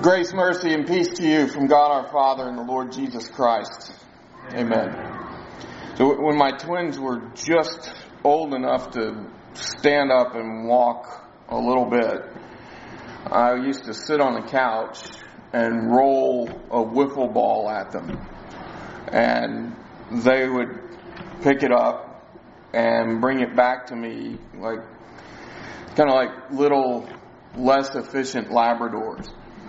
Grace, mercy, and peace to you from God our Father and the Lord Jesus Christ. Amen. So when my twins were just old enough to stand up and walk a little bit, I used to sit on the couch and roll a wiffle ball at them. And they would pick it up and bring it back to me kind of like little less efficient Labradors.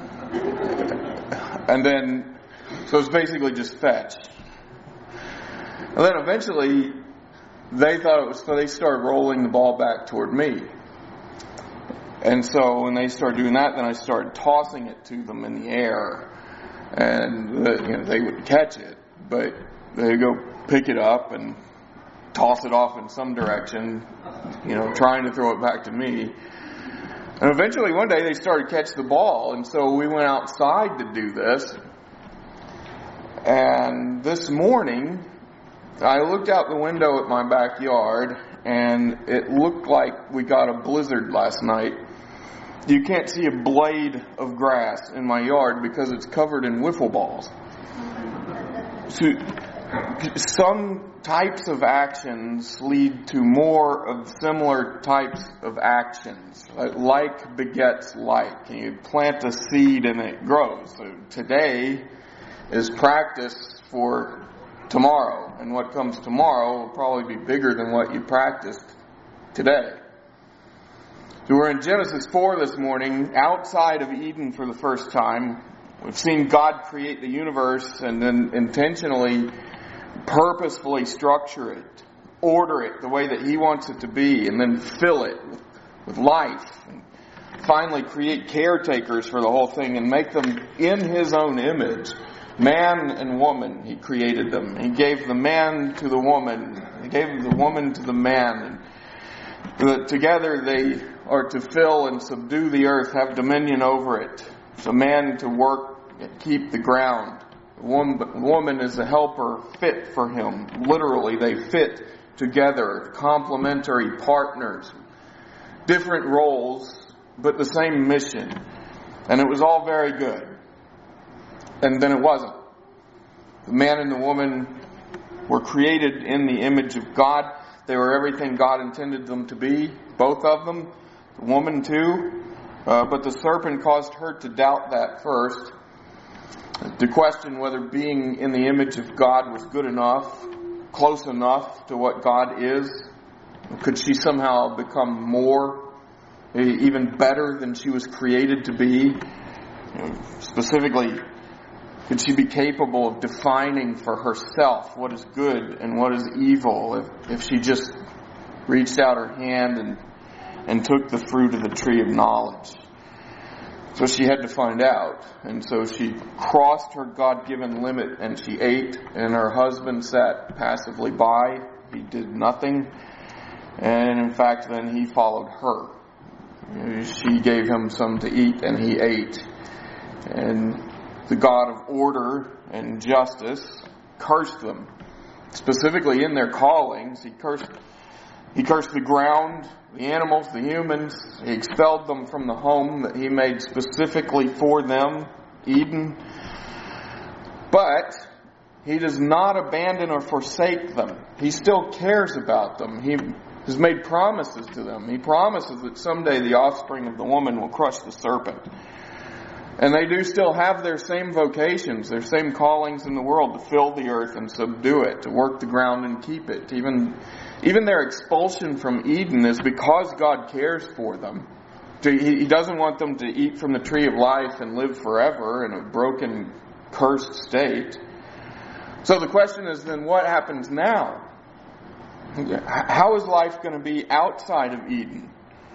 And then, so it's basically just fetch. And then eventually, they thought it was, so they started rolling the ball back toward me. And so when they started doing that, then I started tossing it to them in the air. And they would catch it, but they'd go pick it up and toss it off in some direction, trying to throw it back to me. And eventually one day they started to catch the ball, and so we went outside to do this. And this morning, I looked out the window at my backyard, and it looked like we got a blizzard last night. You can't see a blade of grass in my yard because it's covered in wiffle balls. So, some types of actions lead to more of similar types of actions. Like begets like. You plant a seed and it grows. So today is practice for tomorrow. And what comes tomorrow will probably be bigger than what you practiced today. So we're in Genesis 4 this morning, outside of Eden for the first time. We've seen God create the universe and then intentionally, purposefully structure it, order it the way that He wants it to be, and then fill it with life. And finally create caretakers for the whole thing and make them in His own image. Man and woman, He created them. He gave the man to the woman. He gave the woman to the man. And together they are to fill and subdue the earth, have dominion over it. So man to work and keep the ground. Woman is a helper fit for him. Literally, they fit together, complementary partners. Different roles, but the same mission. And it was all very good. And then it wasn't. The man and the woman were created in the image of God. They were everything God intended them to be, both of them. The woman too. But the serpent caused her to doubt that first. To question whether being in the image of God was good enough, close enough to what God is. Could she somehow become more, even better than she was created to be? Specifically, could she be capable of defining for herself what is good and what is evil if she just reached out her hand and took the fruit of the tree of knowledge? So she had to find out. And so she crossed her God-given limit and she ate, and her husband sat passively by. He did nothing. And in fact, then he followed her. She gave him some to eat and he ate. And the God of order and justice cursed them. Specifically in their callings, He cursed the ground, the animals, the humans. He expelled them from the home that He made specifically for them, Eden. But He does not abandon or forsake them. He still cares about them. He has made promises to them. He promises that someday the offspring of the woman will crush the serpent. And they do still have their same vocations, their same callings in the world to fill the earth and subdue it, to work the ground and keep it. Even their expulsion from Eden is because God cares for them. He doesn't want them to eat from the tree of life and live forever in a broken, cursed state. So the question is then, what happens now? How is life going to be outside of Eden?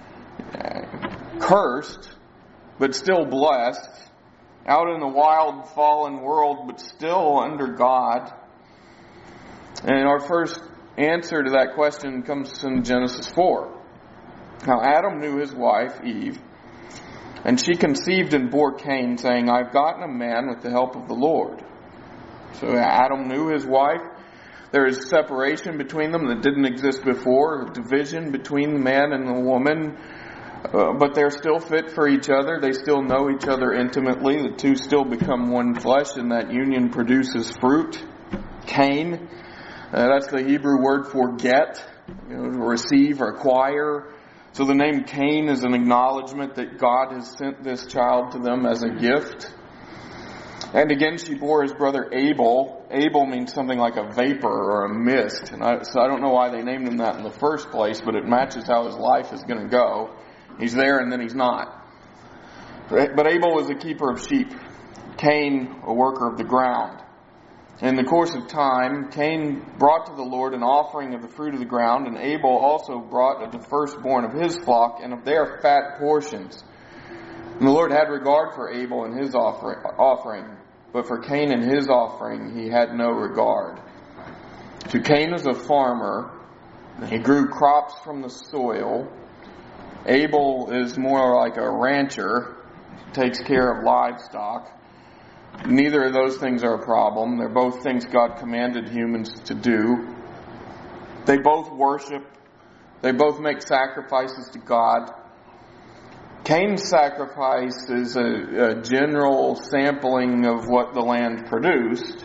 Cursed, but still blessed. Out in the wild, fallen world, but still under God. And our first answer to that question comes in Genesis 4. Now Adam knew his wife, Eve, and she conceived and bore Cain, saying, I've gotten a man with the help of the Lord. So Adam knew his wife. There is separation between them that didn't exist before, a division between the man and the woman. But they're still fit for each other. They still know each other intimately. The two still become one flesh, and that union produces fruit. Cain, that's the Hebrew word for get, to receive or acquire. So the name Cain is an acknowledgement that God has sent this child to them as a gift. And again, she bore his brother Abel. Abel means something like a vapor or a mist. So I don't know why they named him that in the first place, but it matches how his life is going to go. He's there and then he's not. But Abel was a keeper of sheep. Cain, a worker of the ground. In the course of time, Cain brought to the Lord an offering of the fruit of the ground, and Abel also brought of the firstborn of his flock and of their fat portions. And the Lord had regard for Abel and his offering, but for Cain and his offering he had no regard. So Cain was a farmer, and he grew crops from the soil. Abel is more like a rancher, takes care of livestock. Neither of those things are a problem. They're both things God commanded humans to do. They both worship. They both make sacrifices to God. Cain's sacrifice is a general sampling of what the land produced.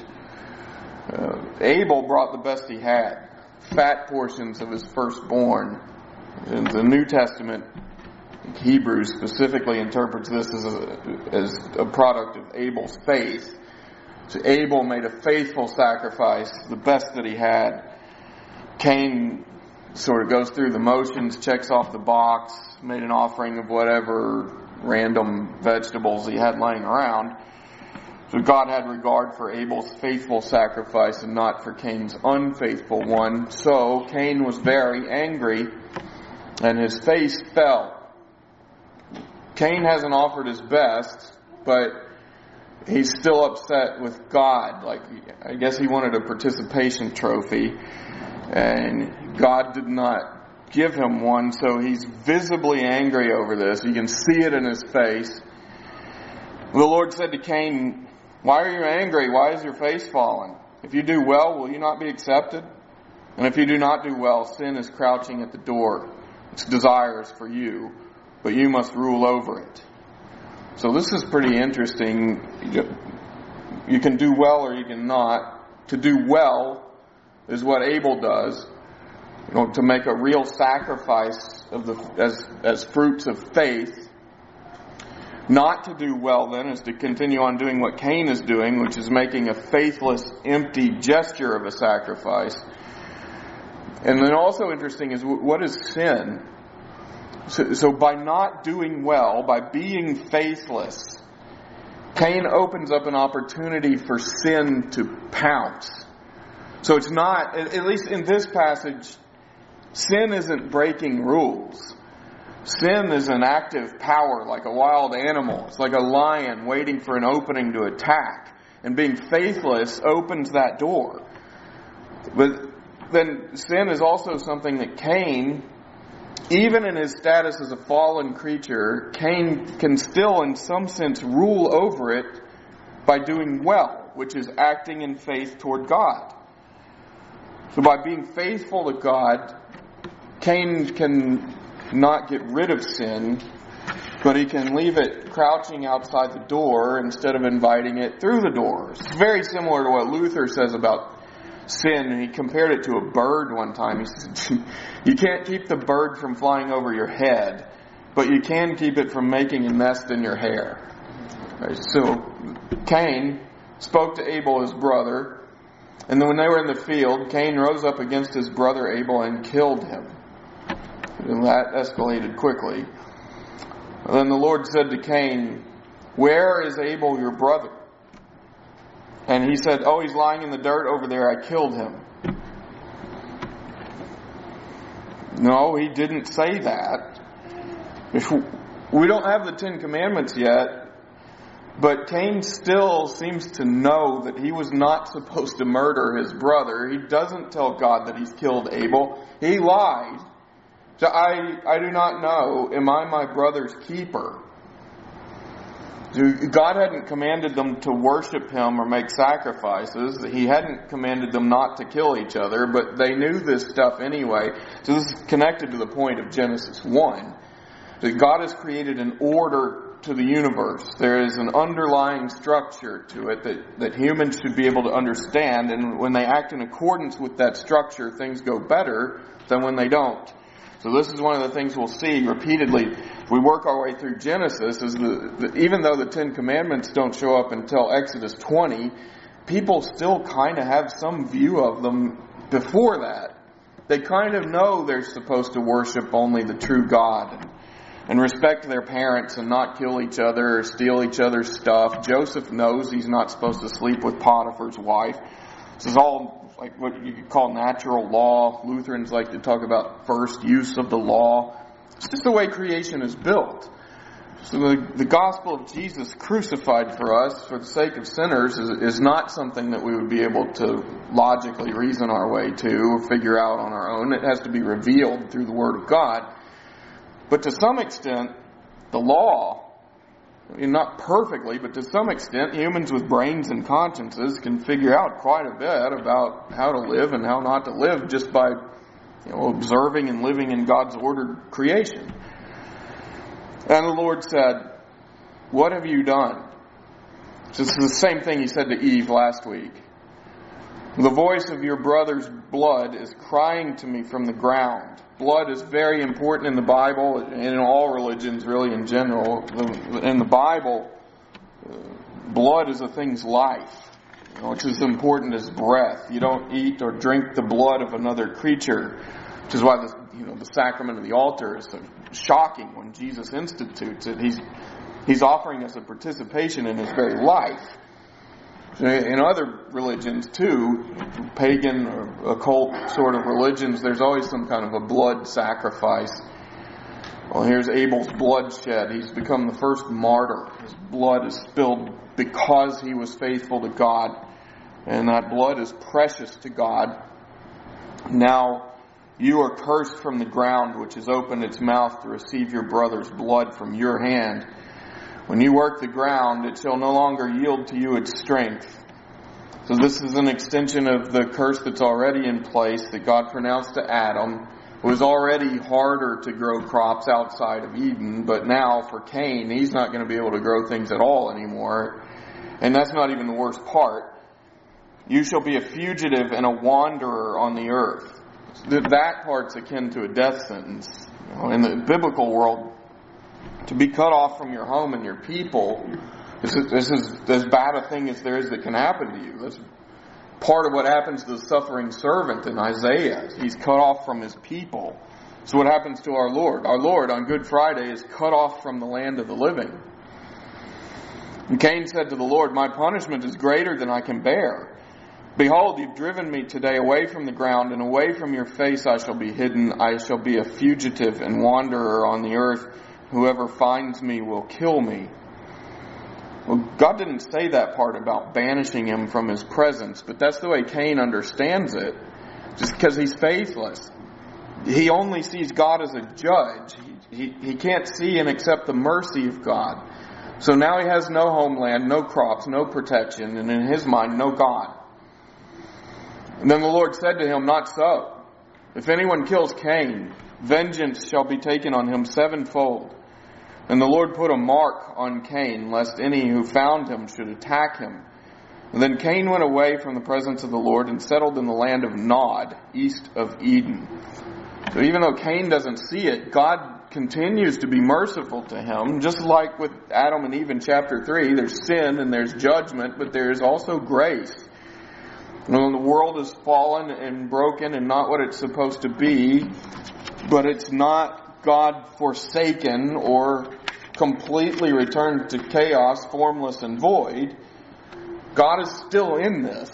Abel brought the best he had, fat portions of his firstborn. In the New Testament, Hebrews specifically interprets this as a product of Abel's faith. So Abel made a faithful sacrifice, the best that he had. Cain sort of goes through the motions, checks off the box, made an offering of whatever random vegetables he had laying around. So God had regard for Abel's faithful sacrifice and not for Cain's unfaithful one. So Cain was very angry and his face fell. Cain hasn't offered his best, but he's still upset with God. I guess he wanted a participation trophy, and God did not give him one, so he's visibly angry over this. You can see it in his face. The Lord said to Cain, "Why are you angry? Why is your face fallen? If you do well, will you not be accepted? And if you do not do well, sin is crouching at the door. Its desires for you, but you must rule over it." So this is pretty interesting. You can do well or you can not. To do well is what Abel does. To make a real sacrifice as fruits of faith. Not to do well then is to continue on doing what Cain is doing, which is making a faithless, empty gesture of a sacrifice. And then also interesting is, what is sin? So by not doing well, by being faithless, Cain opens up an opportunity for sin to pounce. So it's not, at least in this passage, sin isn't breaking rules. Sin is an active power, like a wild animal. It's like a lion waiting for an opening to attack. And being faithless opens that door. But then sin is also something that Cain, even in his status as a fallen creature, Cain can still in some sense rule over it by doing well, which is acting in faith toward God. So by being faithful to God, Cain can not get rid of sin, but he can leave it crouching outside the door instead of inviting it through the door. It's very similar to what Luther says about sin. He compared it to a bird one time. He said, you can't keep the bird from flying over your head, but you can keep it from making a nest in your hair. Right, so Cain spoke to Abel, his brother, and then when they were in the field, Cain rose up against his brother Abel and killed him. And that escalated quickly. And then the Lord said to Cain, "Where is Abel your brother?" And he said, "Oh, he's lying in the dirt over there. I killed him." No, he didn't say that. We don't have the Ten Commandments yet, but Cain still seems to know that he was not supposed to murder his brother. He doesn't tell God that he's killed Abel. He lied. So I do not know, am I my brother's keeper? God hadn't commanded them to worship him or make sacrifices. He hadn't commanded them not to kill each other, but they knew this stuff anyway. So this is connected to the point of Genesis 1. That God has created an order to the universe. There is an underlying structure to it that humans should be able to understand, and when they act in accordance with that structure, things go better than when they don't. So this is one of the things we'll see repeatedly if we work our way through Genesis, is even though the Ten Commandments don't show up until Exodus 20, people still kind of have some view of them before that. They kind of know they're supposed to worship only the true God and respect their parents and not kill each other or steal each other's stuff. Joseph knows he's not supposed to sleep with Potiphar's wife. This is all like what you could call natural law. Lutherans like to talk about first use of the law. It's just the way creation is built. So the gospel of Jesus crucified for us for the sake of sinners is not something that we would be able to logically reason our way to or figure out on our own. It has to be revealed through the Word of God. But to some extent, the law, not perfectly, but to some extent, humans with brains and consciences can figure out quite a bit about how to live and how not to live just by observing and living in God's ordered creation. And the Lord said, "What have you done?" This is the same thing He said to Eve last week. "The voice of your brother's blood is crying to me from the ground." Blood is very important in the Bible and in all religions, really, in general. In the Bible, blood is a thing's life, which is important as breath. You don't eat or drink the blood of another creature, which is why the sacrament of the altar is so shocking when Jesus institutes it. He's offering us a participation in His very life. In other religions too, pagan or occult sort of religions, there's always some kind of a blood sacrifice. Well, here's Abel's bloodshed. He's become the first martyr. His blood is spilled because he was faithful to God, and that blood is precious to God. Now you are cursed from the ground, which has opened its mouth to receive your brother's blood from your hand. When you work the ground, it shall no longer yield to you its strength. So this is an extension of the curse that's already in place that God pronounced to Adam. It was already harder to grow crops outside of Eden, but now for Cain, he's not going to be able to grow things at all anymore. And that's not even the worst part. You shall be a fugitive and a wanderer on the earth. That part's akin to a death sentence. In the biblical world, to be cut off from your home and your people, this is as bad a thing as there is that can happen to you. That's part of what happens to the suffering servant in Isaiah. He's cut off from his people. So what happens to our Lord? Our Lord on Good Friday is cut off from the land of the living. And Cain said to the Lord, "My punishment is greater than I can bear. Behold, you've driven me today away from the ground, and away from your face I shall be hidden. I shall be a fugitive and wanderer on the earth. Whoever finds me will kill me." Well, God didn't say that part about banishing him from His presence, but that's the way Cain understands it, just because he's faithless. He only sees God as a judge. He can't see and accept the mercy of God. So now he has no homeland, no crops, no protection, and in his mind, no God. And then the Lord said to him, "Not so. If anyone kills Cain, vengeance shall be taken on him sevenfold." And the Lord put a mark on Cain, lest any who found him should attack him. And then Cain went away from the presence of the Lord and settled in the land of Nod, east of Eden. So even though Cain doesn't see it, God continues to be merciful to him. Just like with Adam and Eve in chapter 3, there's sin and there's judgment, but there is also grace. When the world is fallen and broken and not what it's supposed to be, but it's not God forsaken or completely returned to chaos, formless and void. God is still in this.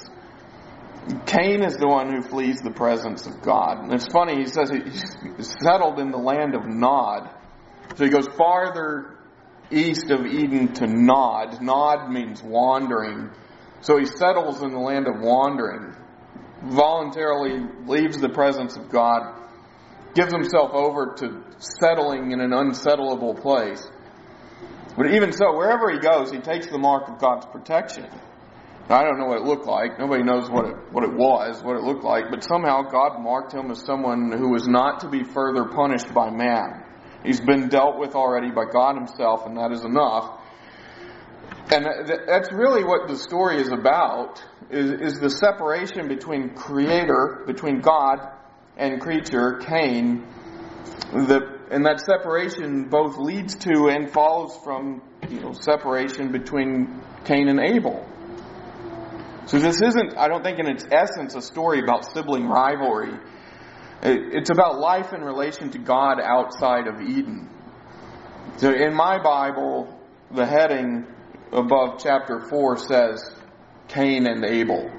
Cain is the one who flees the presence of God. And it's funny, he says he's settled in the land of Nod. So he goes farther east of Eden to Nod. Nod means wandering. So he settles in the land of wandering. Voluntarily leaves the presence of God. Gives himself over to settling in an unsettlable place. But even so, wherever he goes, he takes the mark of God's protection. Now, I don't know what it looked like. Nobody knows what it looked like. But somehow God marked him as someone who was not to be further punished by man. He's been dealt with already by God himself, and that is enough. And that's really what the story is about, is the separation between Creator, between God and creature, Cain. And that separation both leads to and follows from separation between Cain and Abel. So this isn't, I don't think in its essence, a story about sibling rivalry. It's about life in relation to God outside of Eden. So in my Bible, the heading above chapter 4 says Cain and Abel.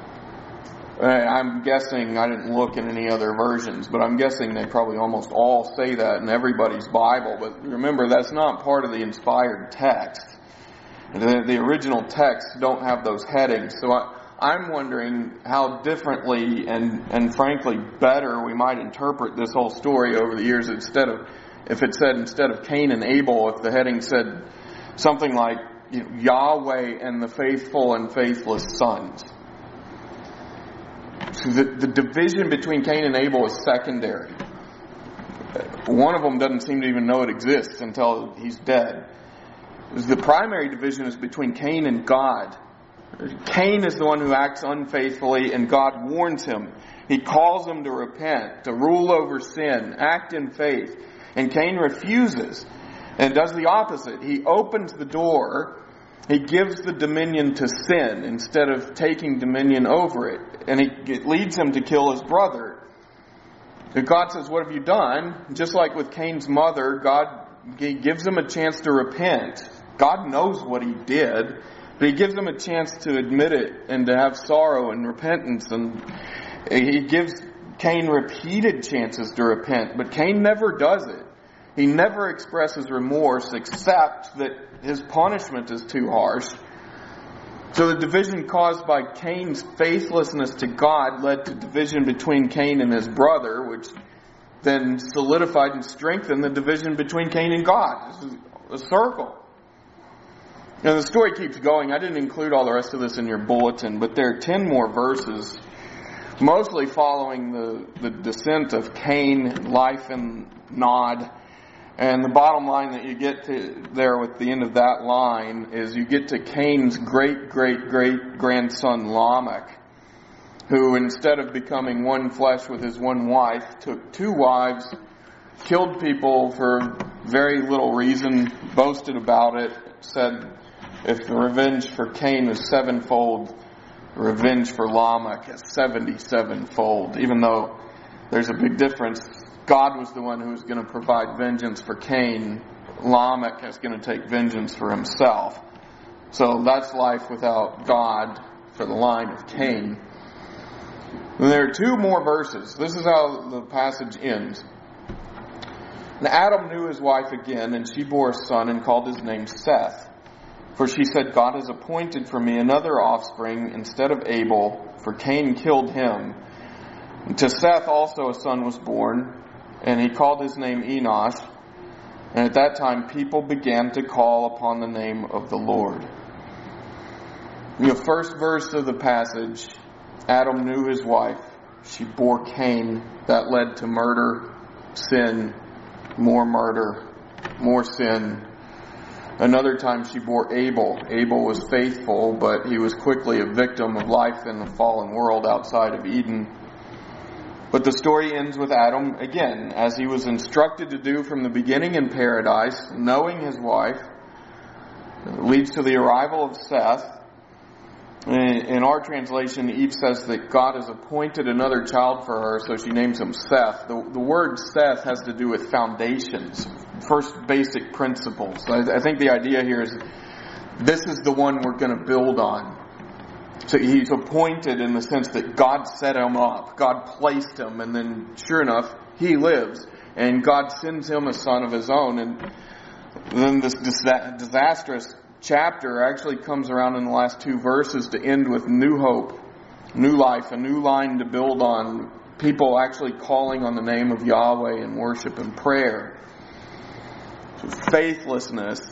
I'm guessing, I didn't look in any other versions, but I'm guessing they probably almost all say that in everybody's Bible. But remember, that's not part of the inspired text. The original texts don't have those headings. So I'm wondering how differently and frankly better we might interpret this whole story over the years, instead of Cain and Abel, if the heading said something like Yahweh and the faithful and faithless sons. So the division between Cain and Abel is secondary. One of them doesn't seem to even know it exists until he's dead. The primary division is between Cain and God. Cain is the one who acts unfaithfully, and God warns him. He calls him to repent, to rule over sin, act in faith. And Cain refuses and does the opposite. He opens the door. He gives the dominion to sin instead of taking dominion over it. And it leads him to kill his brother. And God says, what have you done? Just like with Cain's mother, God gives him a chance to repent. God knows what he did, but he gives him a chance to admit it and to have sorrow and repentance. And he gives Cain repeated chances to repent, but Cain never does it. He never expresses remorse, except that his punishment is too harsh. So the division caused by Cain's faithlessness to God led to division between Cain and his brother, which then solidified and strengthened the division between Cain and God. This is a circle. Now the story keeps going. I didn't include all the rest of this in your bulletin, but there are 10 more verses, mostly following the descent of Cain, life in Nod. And the bottom line that you get to there with the end of that line is you get to Cain's great-great-great-grandson Lamech, who instead of becoming one flesh with his one wife, took 2 wives, killed people for very little reason, boasted about it, said if the revenge for Cain is 7-fold, revenge for Lamech is 77-fold, even though there's a big difference. God was the one who was going to provide vengeance for Cain. Lamech is going to take vengeance for himself. So that's life without God for the line of Cain. And there are 2 more verses. This is how the passage ends. And Adam knew his wife again, and she bore a son and called his name Seth. For she said, God has appointed for me another offspring instead of Abel, for Cain killed him. And to Seth also a son was born, and he called his name Enosh. And at that time people began to call upon the name of the Lord. In the first verse of the passage, Adam knew his wife. She bore Cain. That led to murder, sin, more sin. Another time she bore Abel. Abel was faithful, but he was quickly a victim of life in the fallen world outside of Eden. But the story ends with Adam, again, as he was instructed to do from the beginning in paradise, knowing his wife. It leads to the arrival of Seth. In our translation, Eve says that God has appointed another child for her, so she names him Seth. The word Seth has to do with foundations, first basic principles. I think the idea here is this is the one we're going to build on. So he's appointed in the sense that God set him up. God placed him, and then sure enough, he lives. And God sends him a son of his own. And then this disastrous chapter actually comes around in the last 2 verses to end with new hope, new life, a new line to build on. People actually calling on the name of Yahweh in worship and prayer. So faithless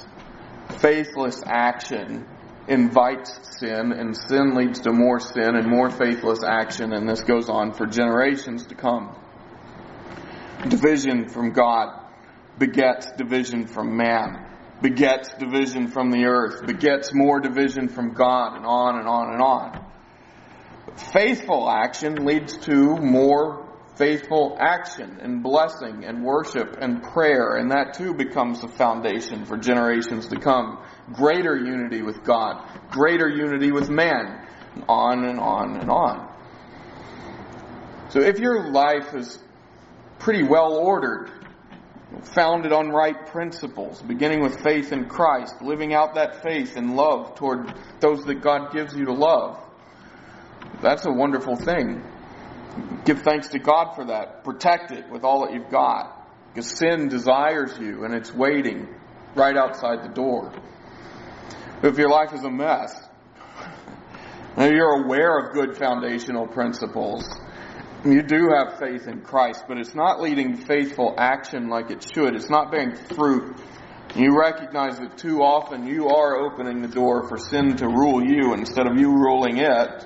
action invites sin, and sin leads to more sin and more faithless action, and this goes on for generations to come. Division from God. begets division from man, begets division from the earth, begets more division from God, and on and on and on. Faithful action leads to more faithful action and blessing and worship and prayer, and that too becomes the foundation for generations to come. Greater unity with God, greater unity with man, on and on and on. So if your life is pretty well ordered, founded on right principles, beginning with faith in Christ, living out that faith in love toward those that God gives you to love, that's a wonderful thing. Give thanks to God for that. Protect it with all that you've got. Because sin desires you and it's waiting right outside the door. But if your life is a mess, and you're aware of good foundational principles, you do have faith in Christ, but it's not leading faithful action like it should. It's not bearing fruit. You recognize that too often you are opening the door for sin to rule you instead of you ruling it.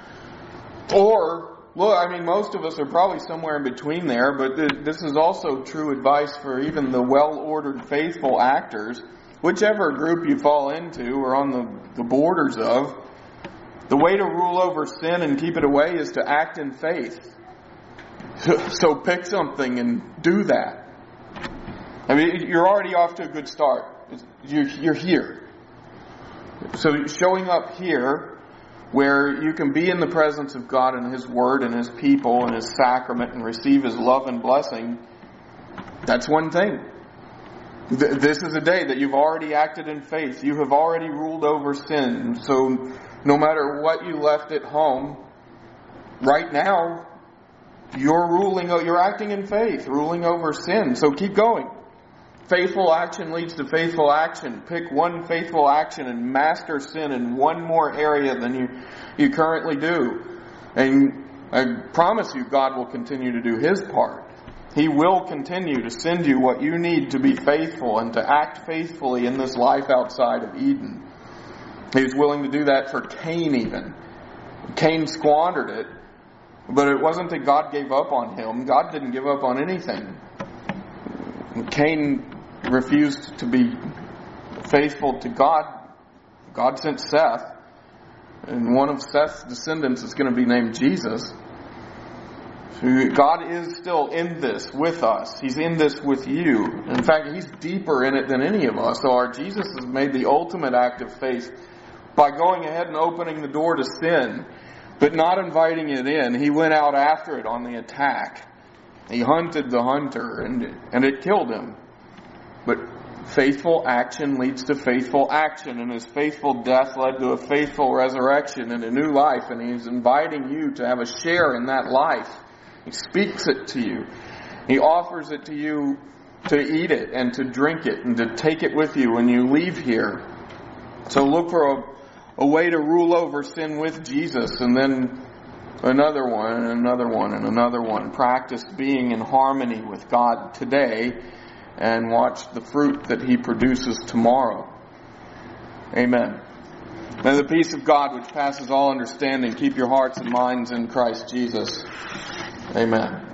Or, most of us are probably somewhere in between there, but this is also true advice for even the well-ordered, faithful actors. Whichever group you fall into or on the borders of, the way to rule over sin and keep it away is to act in faith. So pick something and do that. You're already off to a good start. You're here. So showing up here, where you can be in the presence of God and His Word and His people and His sacrament and receive His love and blessing, that's one thing. This is a day that you've already acted in faith. You have already ruled over sin. So no matter what you left at home, right now, you're acting in faith, ruling over sin. So keep going. Faithful action leads to faithful action. Pick one faithful action and master sin in one more area than you currently do. And I promise you, God will continue to do His part. He will continue to send you what you need to be faithful and to act faithfully in this life outside of Eden. He was willing to do that for Cain even. Cain squandered it, but it wasn't that God gave up on him. God didn't give up on anything. Cain refused to be faithful to God. God sent Seth, and one of Seth's descendants is going to be named Jesus. God is still in this with us. He's in this with you. In fact, He's deeper in it than any of us. So our Jesus has made the ultimate act of faith by going ahead and opening the door to sin, but not inviting it in. He went out after it on the attack. He hunted the hunter, and it killed him. But faithful action leads to faithful action, and His faithful death led to a faithful resurrection and a new life, and He's inviting you to have a share in that life. He speaks it to you. He offers it to you to eat it and to drink it and to take it with you when you leave here. So look for a way to rule over sin with Jesus, and then another one and another one and another one. Practice being in harmony with God today and watch the fruit that He produces tomorrow. Amen. May the peace of God, which passes all understanding, keep your hearts and minds in Christ Jesus. Amen.